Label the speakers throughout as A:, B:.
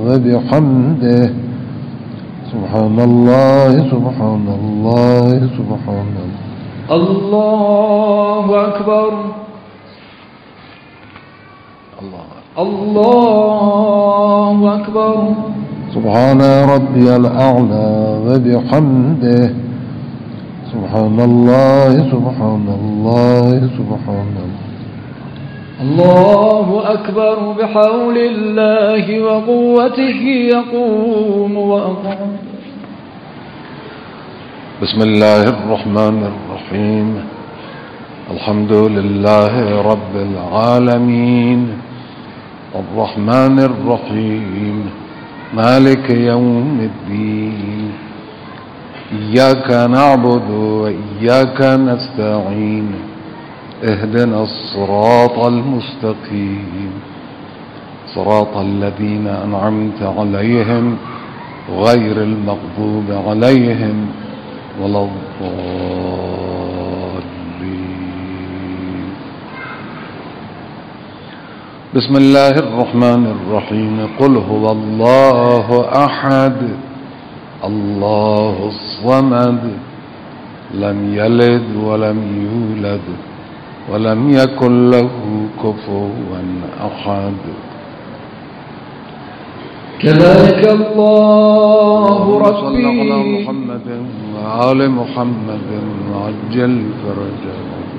A: وبحمده سبحان الله سبحان الله سبحان الله.
B: الله أكبر الله أكبر.
A: سبحان ربي الأعلى وبحمده سبحان الله سبحان الله سبحان الله.
B: الله أكبر بحول الله وقوته يقوم وأقوم.
A: بسم الله الرحمن الرحيم. الحمد لله رب العالمين الرحمن الرحيم مالك يوم الدين إياك نعبد وإياك نستعين اهدنا الصراط المستقيم صراط الذين أنعمت عليهم غير المغضوب عليهم ولا الضالين. بسم الله الرحمن الرحيم. قل هو الله أحد الله الصمد لم يلد ولم يولد ولم يكن له كفوا أحد.
B: كذلك الله ربي.
A: صلى على محمد وآل محمد وعجل فرجه.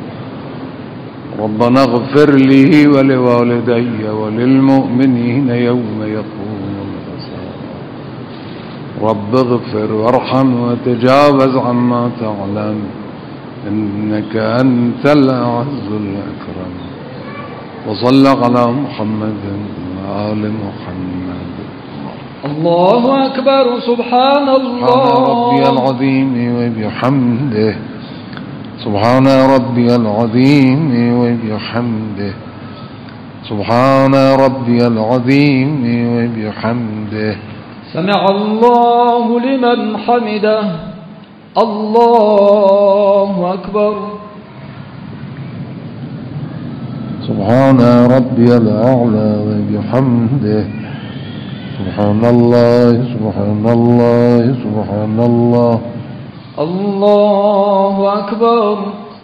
A: ربنا اغفر لي ولوالدي وللمؤمنين يوم يقوم الحساب. رب اغفر وارحم وتجاوز عما تعلم إنك أنت الأعز الأكرم. وصلى على محمد وآل محمد.
B: الله أكبر. سبحان الله.
A: سبحان ربي العظيم وبحمده سبحان ربي العظيم وبحمده سبحان ربي العظيم وبحمده.
B: سمع الله لمن حمده. الله أكبر.
A: سبحان ربي الأعلى وبحمده سبحان الله سبحان الله سبحان الله.
B: الله أكبر.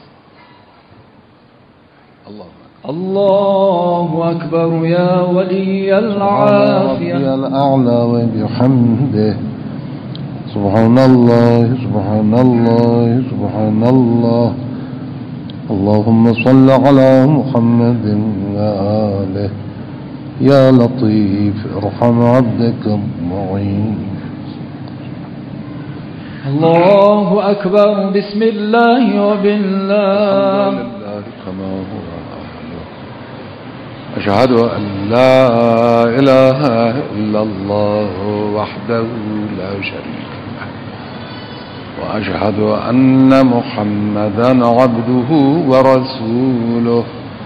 B: الله أكبر يا ولي العافية.
A: ربي الأعلى وبحمده سبحان الله سبحان الله سبحان الله. اللهم صل على محمد وآله. يا لطيف ارحم عبدك الضعيف.
B: الله أكبر. بسم الله وبالله.
A: كما هو. أشهد أن لا إله إلا الله وحده لا شريك له وأشهد أن محمدا عبده ورسوله.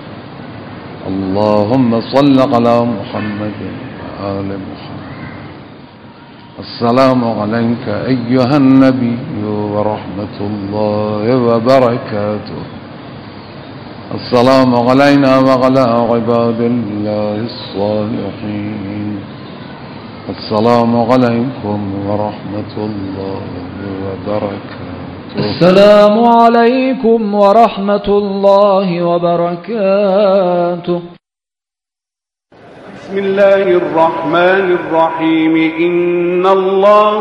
A: اللهم صل على محمد وآل محمد. السلام عليك أيها النبي ورحمة الله وبركاته. السلام علينا وعلى عباد الله الصالحين. السلام عليكم ورحمة الله وبركاته.
B: السلام عليكم ورحمة الله وبركاته.
C: بسم الله الرحمن الرحيم. إن الله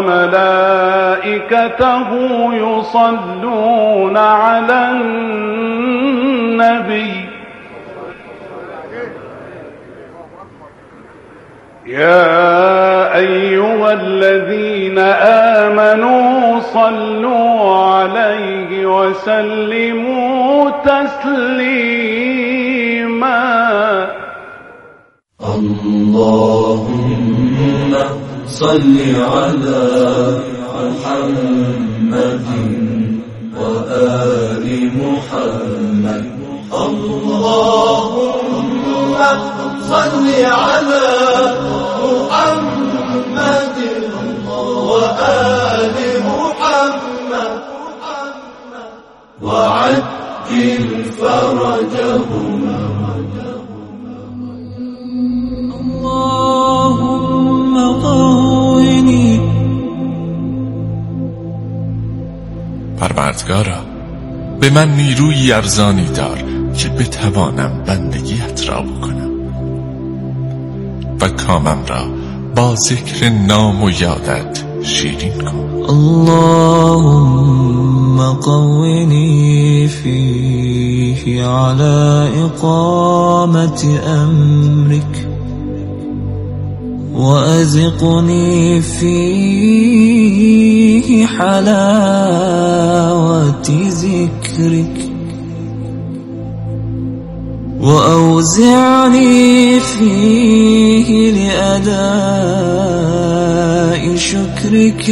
C: وملائكته يصلون على النبي يا أيها الذين آمنوا صلوا عليه وسلموا تسليما.
D: اللهم صل على محمد وآل محمد. اللهم صل على محمد وآل محمد وعجل فرجهم. اللهم
E: پروردگارا، به من نیروی ارزانی دار که بتوانم بندگیت را بکنم و کامم را با ذکر نام و یادت شیرین کن.
F: اللهم قوني فيه على إقامة أمرك وأذقني فيه حلاوة ذكرك وأوزعني فيه لأداء شكرك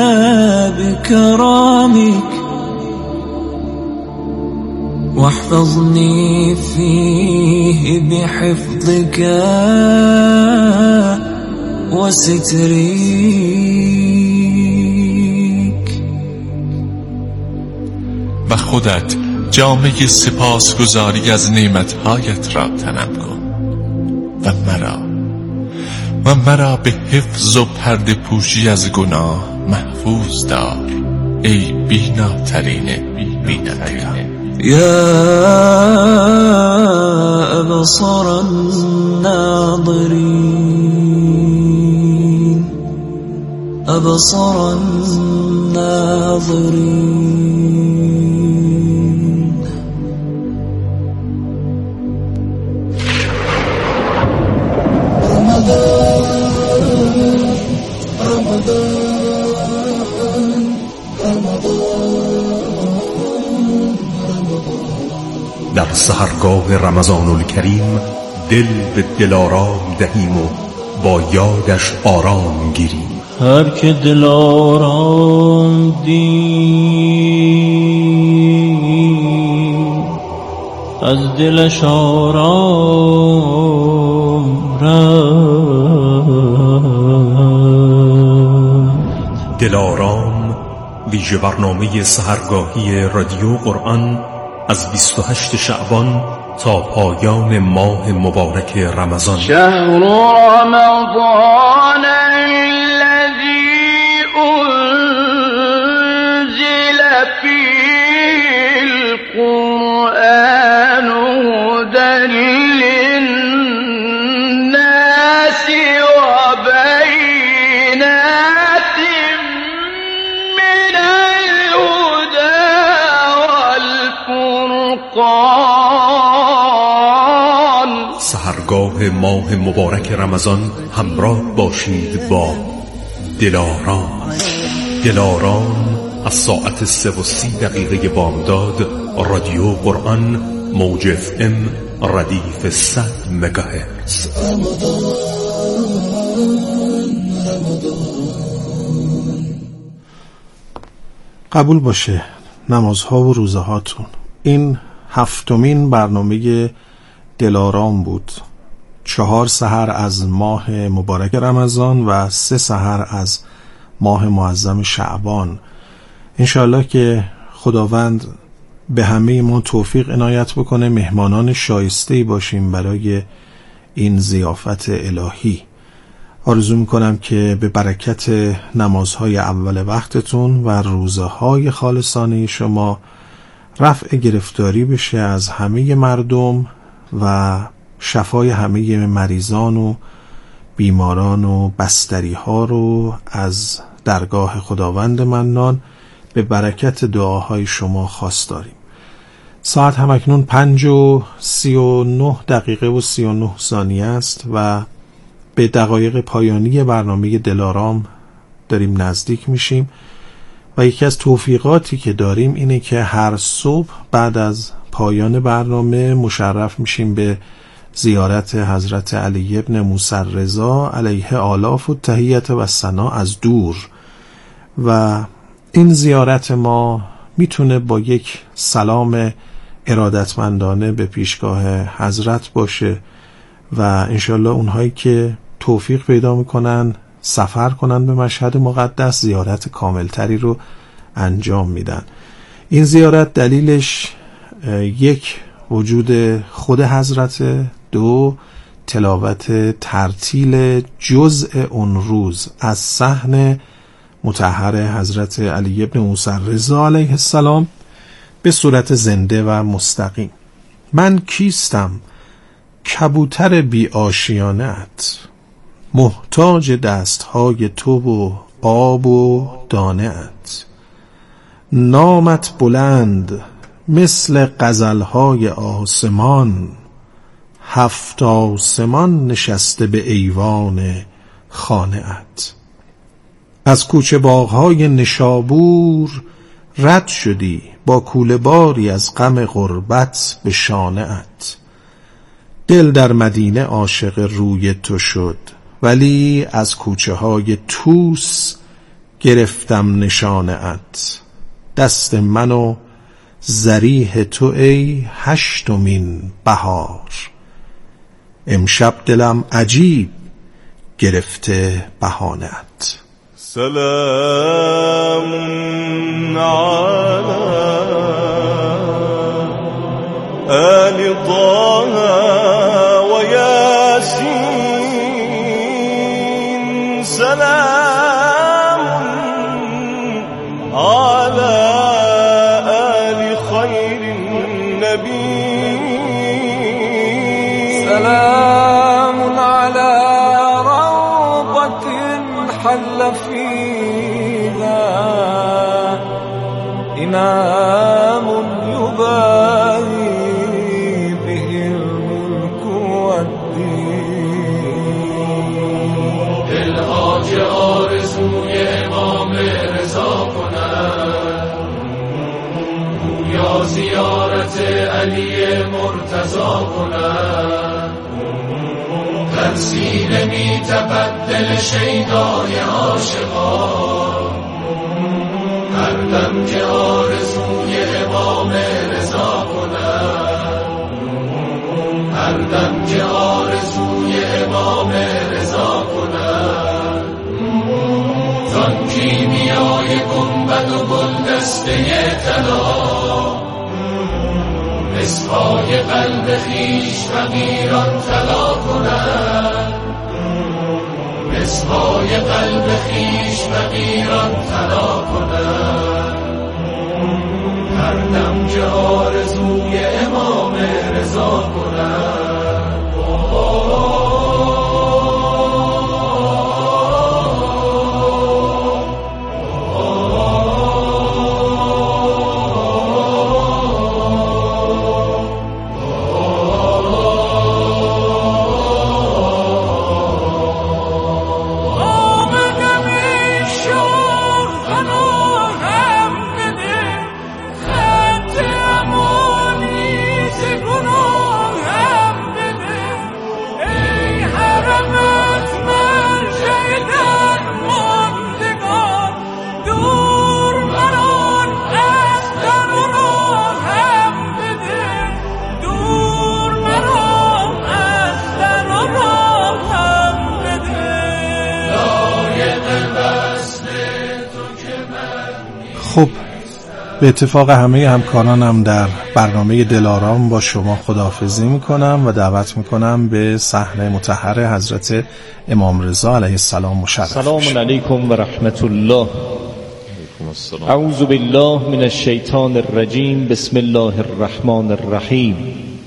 F: بكرامك واحفظني فيه بحفظك وسترك.
E: و خودت جامه سپاسگزاری از نعمتهایت را تنم کن و مرا به حفظ و پرده پوشی از گناه محفوظ دار ای بیناترین بینندگان.
F: يا أبصر الناظرين أبصر الناظرين.
G: در سحرگاه رمضان الکریم دل به دلارام دهیم و با یادش آرام گیریم.
F: هر که دلارام دید از دلش آرام رفت.
G: دلارام ویژه برنامه سحرگاهی رادیو قرآن از 28 شعبان تا پایان ماه مبارک رمضان.
C: شهر رمضان الذي أنزل فيه القرآن هدى للناس وبينات من الهدى والفرقان.
G: سحرگاه ماه مبارک رمضان همراه باشید با دلارام از ساعت 3:30 بامداد. رادیو قرآن موج FM ردیف 100 مگاهرتز.
H: قبول باشه نمازها و روزه هاتون. این 7مین برنامه دلارام بود. 4 سحر از ماه مبارک رمضان و 3 سحر از ماه معظم شعبان. انشاءالله که خداوند به همه ما توفیق عنایت بکنه مهمانان شایسته‌ای باشیم برای این ضیافت الهی. آرزو میکنم که به برکت نمازهای اول وقتتون و روزه‌های خالصانه شما رفع گرفتاری بشه از همه مردم و شفای همه مریضان و بیماران و بستری ها رو از درگاه خداوند منان به برکت دعاهای شما خواست داریم. ساعت همکنون 5:39 و 39 ثانیه است و به دقایق پایانی برنامه دلارام داریم نزدیک میشیم و یکی از توفیقاتی که داریم اینه که هر صبح بعد از پایان برنامه مشرف میشیم به زیارت حضرت علی ابن موسی رضا علیه آلاف و تحیت و ثنا از دور. و این زیارت ما میتونه با یک سلام ارادتمندانه به پیشگاه حضرت باشه و انشالله اونهایی که توفیق پیدا میکنن سفر کنن به مشهد مقدس زیارت کاملتری رو انجام میدن. این زیارت دلیلش 1 وجود خود حضرت، 2 تلاوت ترتیل جزء اون روز از صحن مطهر حضرت علی ابن موسی رضا علیه السلام به صورت زنده و مستقیم. من کیستم؟ کبوتر بی آشیانت، محتاج دستهای تو و آب و دانه‌ات. نامت بلند مثل غزلهای آسمان، 7 آسمان نشسته به ایوان خانه‌ات. از کوچه باغ‌های نشابور رد شدی با کوله باری از غم غربت به شانه‌ات. دل در مدینه عاشق روی تو شد، ولی از کوچه های توس گرفتم نشانه‌ات. دست من و ضریح تو ای 8مین بهار، امشب دلم عجیب گرفته بهانه‌ات.
I: سلام علی آل طه و یاسین، سلام علی آل خیر النبی،
B: سلام علی روضة حل فيها إمام يباهي به الملك والدين.
D: دلها که آرزوی امام رضا کنند، گویا زیارت علی مرتضی کنند. در سینه می تپد دل شیدای عاشقان، هر دم که آرزوی امام رضا کنند، هر دم که آرزوی امام رضا کنند. زان کیمیای گنبد و گلدسته طلا، مسحای قلب خویش فقیران طلا کنند، مسحای قلب خویش فقیران طلا کنند. هر دم که آرزوی امام رضا کنند.
H: خب به اتفاق همه همکارانم در برنامه دلارام با شما خداحافظی میکنم و دعوت میکنم به صحن مطهر حضرت امام رضا علیه السلام مشرف.
F: سلام علیکم و رحمت الله. اعوذ بالله من الشیطان الرجیم. بسم الله الرحمن الرحیم.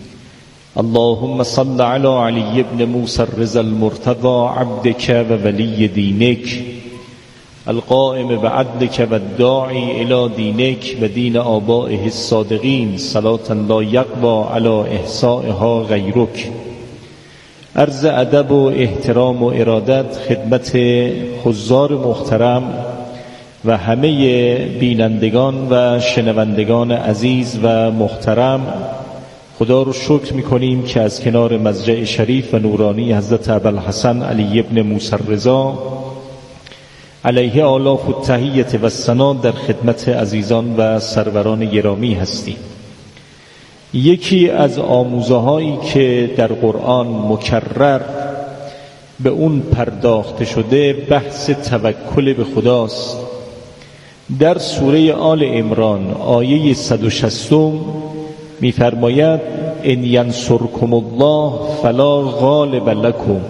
F: اللهم صل علی علی ابن موسی الرضا المرتضى عبدك و ولی دینک القائم بعدلك والداعي إلى دينك ودين آبائه الصادقين صلاة لا يقوى على إحصائها غيرك. عرض ادب و احترام و ارادت خدمت حضار محترم و همه بینندگان و شنوندگان عزیز و محترم. خدا رو شکر میکنیم که از کنار مضجع شریف و نورانی حضرت ابوالحسن علی ابن موسی الرضا علیه آلاف التحیت و ثنا در خدمت عزیزان و سروران گرامی هستیم. یکی از آموزهایی که در قرآن مکرر به اون پرداخته شده بحث توکل به خداست. در سوره آل عمران آیه 160 می‌فرماید ان ینصرکم الله فلا غالب لکم.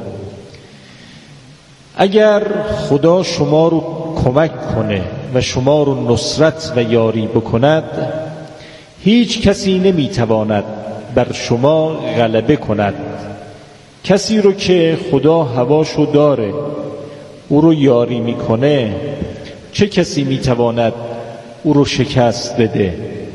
F: اگر خدا شما رو کمک کنه و شما رو نصرت و یاری بکند، هیچ کسی نمیتواند بر شما غلبه کند. کسی رو که خدا هواشو داره، او رو یاری میکنه، چه کسی میتواند او رو شکست بده؟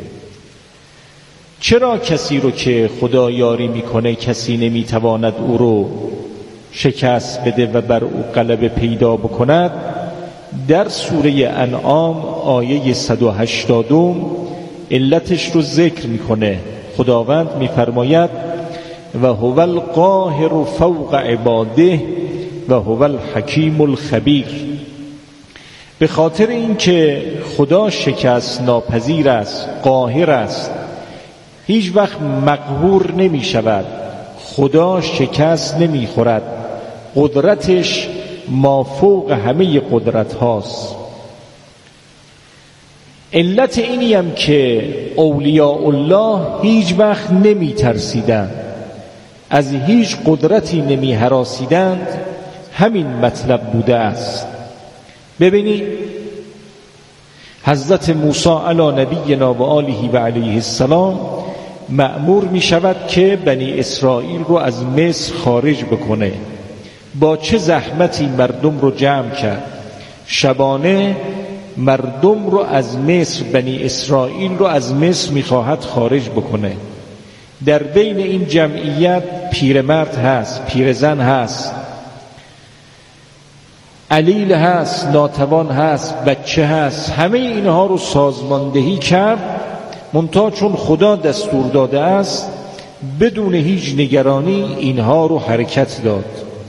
F: چرا کسی رو که خدا یاری میکنه کسی نمیتواند او رو شکست بده و بر او غلبه پیدا بکند؟ در سوره انعام آیه 180 علتش رو ذکر میکنه. خداوند میفرماید و هو القاهر فوق عباده و هو الحکیم الخبیر. به خاطر اینکه خدا شکست ناپذیر است، قاهر است، هیچ وقت مقهور نمی شود. خدا شکست نمی خورد، قدرتش مافوق همه قدرت هاست. علت اینی هم که اولیاء الله هیچ وقت نمی ترسیدند، از هیچ قدرتی نمی هراسیدند، همین مطلب بوده است. ببینید حضرت موسی علی نبینا و آله و علیه السلام مأمور می شود که بنی اسرائیل رو از مصر خارج بکنه. با چه زحمتی مردم رو جمع کرد، شبانه مردم رو از مصر، بنی اسرائیل رو از مصر می خواهد خارج بکنه. در بین این جمعیت پیرمرد هست، پیرزن هست، علیل هست، ناتوان هست، بچه هست، همه اینها رو سازماندهی کرد. منتها چون خدا دستور داده است بدون هیچ نگرانی اینها رو حرکت داد.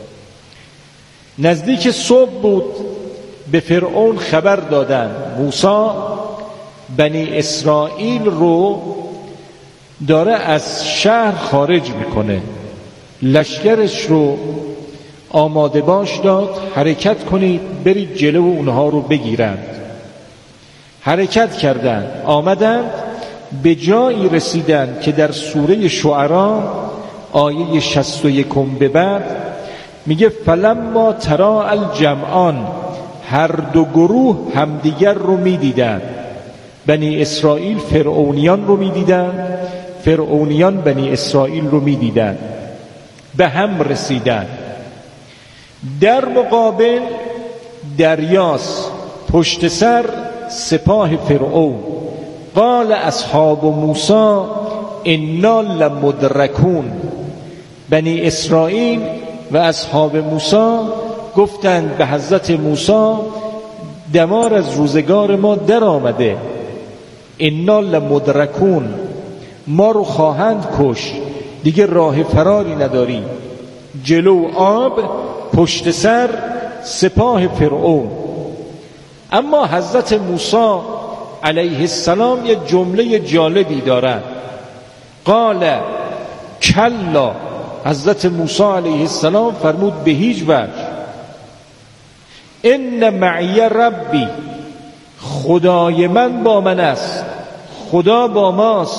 F: نزدیک صبح بود، به فرعون خبر دادن موسی بنی اسرائیل رو داره از شهر خارج میکنه، لشکرش رو آماده باش داد، حرکت کنید برید جلو اونها رو بگیرند. حرکت کردند، آمدند، به جایی رسیدند که در سوره شعراء آیه 61 به بعد میگه فلما تراء الجمعان، هر دو گروه همدیگر رو میدیدند. بنی اسرائیل فرعونیان رو میدیدند، فرعونیان بنی اسرائیل رو میدیدند، به هم رسیدند. در مقابل دریاست، پشت سر سپاه فرعون. قال اصحاب موسی انا لمدرکون. بنی اسرائیل و اصحاب موسی گفتند به حضرت موسی دمار از روزگار ما در آمده، انا لمدرکون، ما رو خواهند کش، دیگه راه فراری نداریم. جلو آب، پشت سر سپاه فرعون. اما حضرت موسی علیه السلام یه جمله جالبی دارند. قال کلا، حضرت موسی علیه السلام فرمود به هیچ وجه. ان معی ربی، خدای من با من است، خدا با ماست،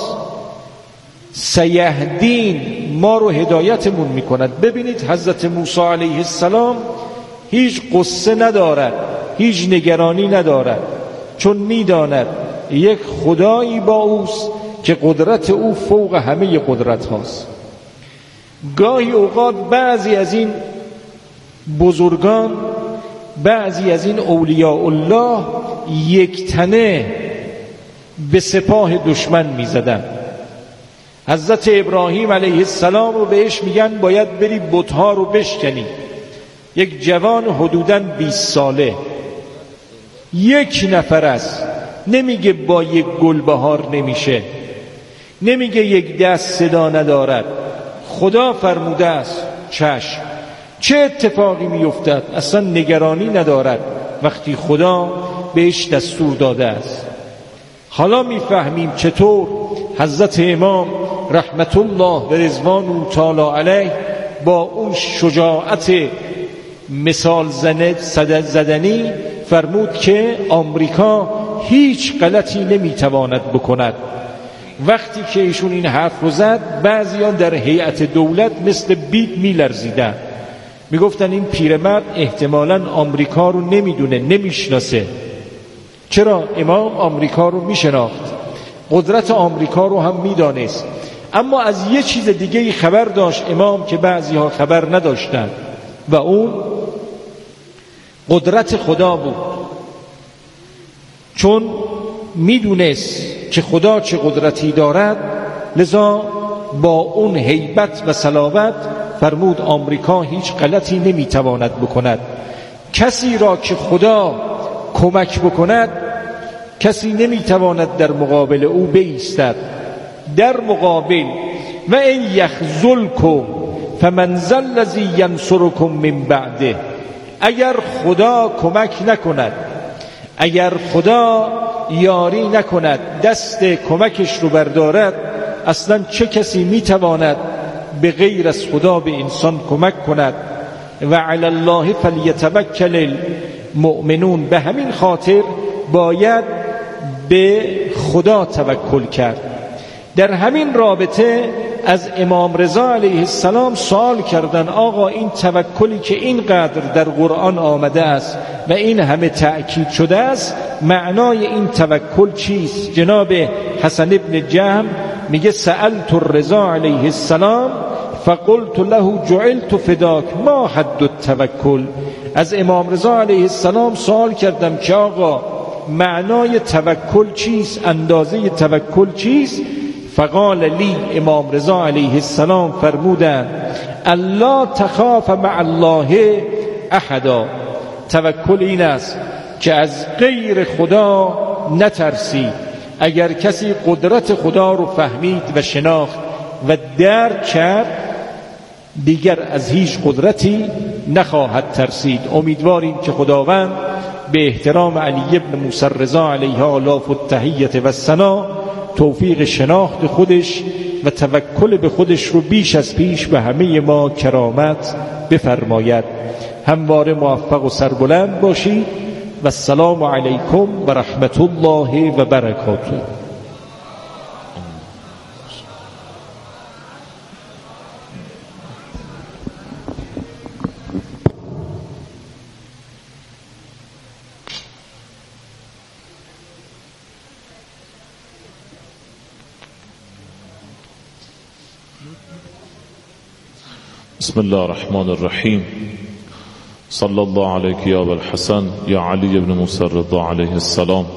F: سیهدین، ما رو هدایتمون میکند. ببینید حضرت موسی علیه السلام هیچ قصه ندارد، هیچ نگرانی ندارد، چون میداند یک خدایی با اوست که قدرت او فوق همه قدرت هاست. گاهی اوقات بعضی از این بزرگان، بعضی از این اولیاء الله یک تنه به سپاه دشمن میزدن. حضرت ابراهیم علیه السلام رو بهش میگن باید بری بتها رو بشکنی. یک جوان حدوداً 20 ساله، یک نفر است، نمیگه با یک گل بهار نمیشه، نمیگه یک دست صدا ندارد، خدا فرموده است چشم. چه اتفاقی میافتد اصلا نگرانی ندارد وقتی خدا بهش دستور داده است. حالا میفهمیم چطور حضرت امام رحمت الله و رضوان تعالی علیه با اون شجاعت مثال زدنی فرمود که آمریکا هیچ غلطی نمیتواند بکند. وقتی که ایشون این حرف رو زد بعضیان در هیئت دولت مثل بید میلرزیدن، میگفتن این پیرمرد احتمالاً آمریکا رو نمیدونه، نمیشناسه. چرا؟ امام آمریکا رو میشناخت، قدرت آمریکا رو هم میدانست، اما از یه چیز دیگه خبر داشت امام که بعضی ها خبر نداشتن و اون قدرت خدا بود. چون میدونست که خدا چه قدرتی دارد، لذا با اون هیبت و صلابت فرمود آمریکا هیچ غلطی نمیتواند بکند. کسی را که خدا کمک بکند کسی نمیتواند در مقابل او بایستد. در مقابل و این یخذلکم فمن ذا الذی ینصرکم من بعده، اگر خدا کمک نکند، اگر خدا یاری نکند، دست کمکش رو بردارد، اصلا چه کسی میتواند به غیر از خدا به انسان کمک کند؟ و علی الله فلیتوکل المؤمنون. به همین خاطر باید به خدا توکل کرد. در همین رابطه از امام رضا علیه السلام سوال کردن آقا این توکلی که اینقدر در قرآن آمده است و این همه تأکید شده است، معنای این توکل چیست؟ جناب حسن ابن جهم میگه سألت الرضا علیه السلام فقلت له جعلت فداک ما حد التوکل. از امام رضا علیه السلام سوال کردم که آقا معنای توکل چیست، اندازه توکل چیست؟ فقال لی، امام رضا علیه السلام فرمودند الله تخاف مع الله احدا. توکل این است که از غیر خدا نترسی. اگر کسی قدرت خدا رو فهمید و شناخت و درک کرد، دیگر از هیچ قدرتی نخواهد ترسید. امیدواریم که خداوند به احترام علی ابن موسی رضا علیه آلاف التحیة و الثنا توفیق شناخت خودش و توکل به خودش رو بیش از پیش به همه ما کرامت بفرماید. همواره موفق و سربلند باشید و السلام علیکم و رحمت الله و برکاته.
J: بسم الله الرحمن الرحیم. صلی الله علیک یا ابا الحسن یا علی ابن موسی رضا علیه السلام.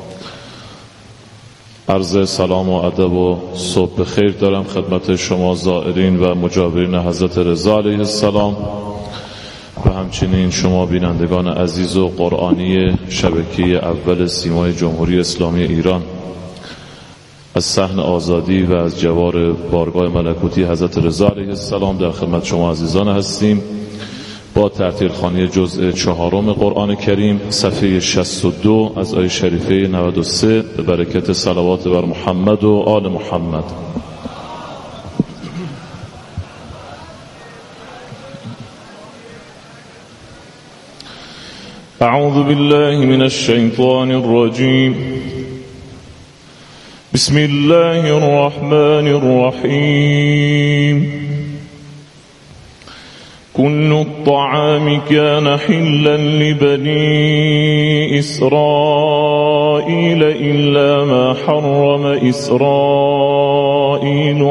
J: عرض سلام و ادب و صبح بخیر دارم خدمت شما زائرین و مجاورین حضرت رضا علیه السلام و همچنین شما بینندگان عزیز و قرآنی شبکه اول سیمای جمهوری اسلامی ایران. از صحن آزادی و از جوار بارگاه ملکوتی حضرت رضا علیه السلام در خدمت شما عزیزان هستیم با ترتیل خوانی جزء 4 قرآن کریم، صفحه 62 از آیه شریفه 93 به برکت صلوات بر محمد و آل محمد. اعوذ بالله من الشیطان الرجیم. بسم الله الرحمن الرحیم. كل الطعام كان حلا لبني إسرائيل إلا ما حرم إسرائيل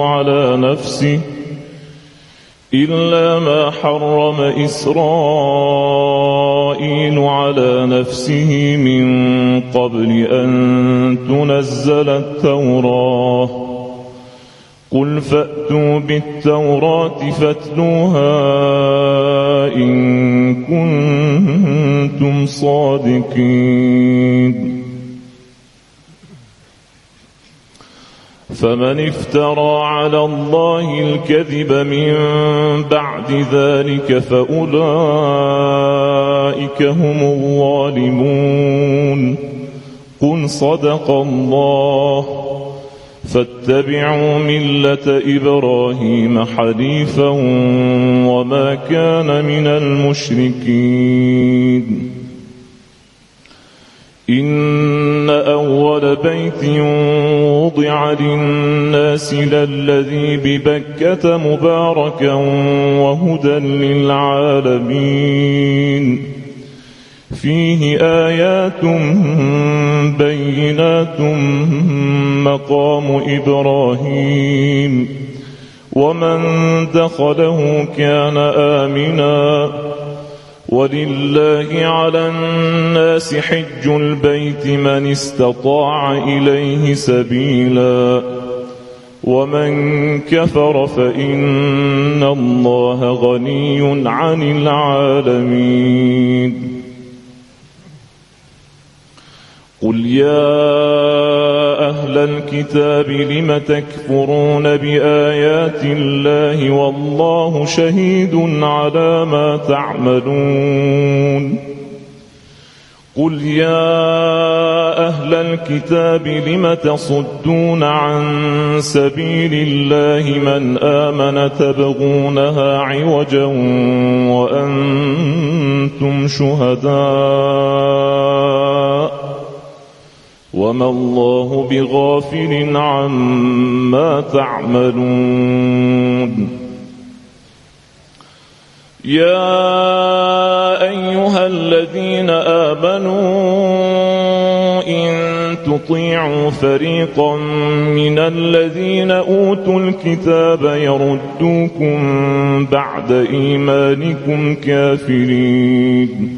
J: على نفسه من قبل أن تنزل التوراة. قل فأتوا بالتوراة فاتلوها إن كنتم صادقين. فمن افترى على الله الكذب من بعد ذلك فأولئك هم الظالمون. قل صدق الله فاتبعوا ملة إبراهيم حنيفا وما كان من المشركين. إن أول بيت وضع للناس للذي ببكة مباركا وهدى للعالمين فيه آيات بينات مقام إبراهيم ومن دخله كان آمنا ولله على الناس حج البيت من استطاع إليه سبيلا ومن كفر فإن الله غني عن العالمين قل يا أهل الكتاب لم تكفرون بآيات الله والله شهيد على ما تعملون قل يا أهل الكتاب لم تصدون عن سبيل الله من آمن تبغونها عوجا وأنتم شهداء وما الله بغافل عما تعملون يا أيها الذين آمنوا إن تطيعوا فريقا من الذين أوتوا الكتاب يردوكم بعد إيمانكم كافرين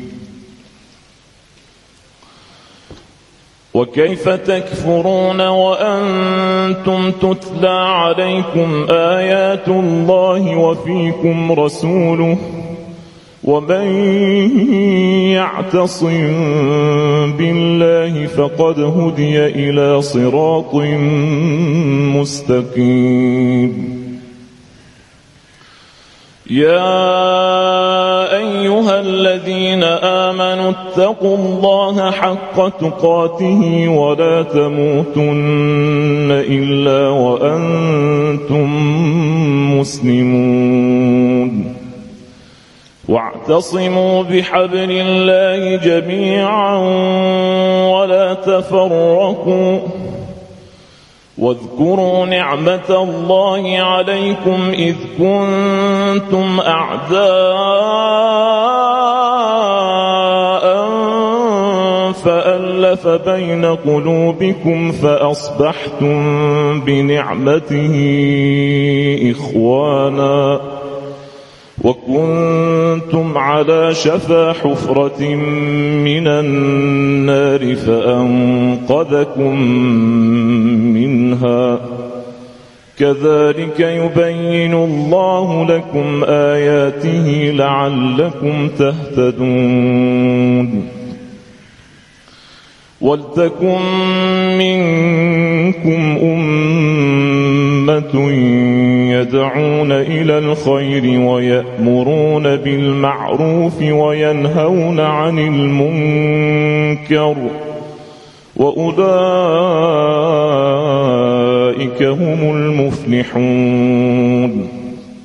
J: وكيف تكفرون وأنتم تتلى عليكم آيات الله وفيكم رسوله ومن يعتصم بالله فقد هدي إلى صراط مستقيم يا أيها الذين آمنوا اتقوا الله حق تقاته ولا تموتن إلا وأنتم مسلمون واعتصموا بحبل الله جميعا ولا تفرقوا واذكروا نعمة الله عليكم إذ كنتم أعداء فألف بين قلوبكم فأصبحتم بنعمته إخوانا وكنتم على شفا حفرة من النار فأنقذكم منها كذلك يبين الله لكم آياته لعلكم تهتدون ولتكن منكم أمة يدعون إلى الخير ويأمرون بالمعروف وينهون عن المنكر وأولئك هم المفلحون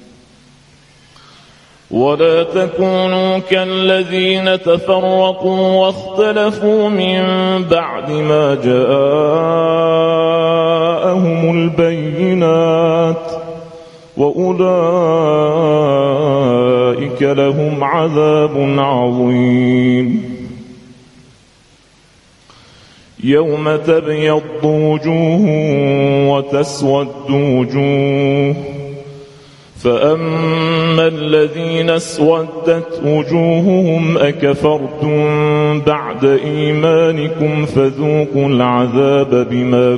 J: ولا تكونوا كالذين تفرقوا واختلفوا من بعد ما جاءهم البينات وأولئك لهم عذاب عظيم يوم تبيض وجوه وتسود وجوه فأما الذين اسودت وجوههم أكفرتم بعد إيمانكم فذوقوا العذاب بما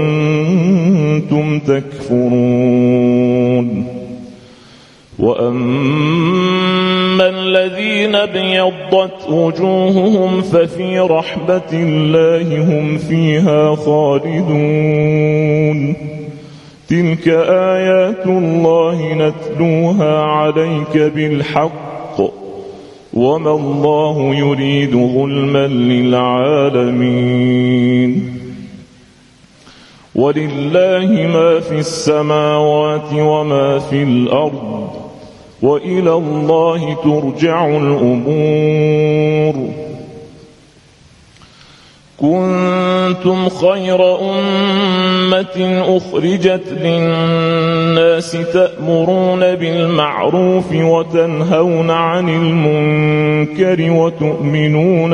J: كنتم تكفرون وأما الذين ابيضت وجوههم ففي رحمة الله هم فيها خالدون تلك آيات الله نتلوها عليك بالحق وما الله يريد ظلما للعالمين ولله ما في السماوات وما في الأرض وإلى الله ترجع الأمور كنتم خير أمة أخرجت للناس تأمرون بالمعروف وتنهون عن المنكر وتؤمنون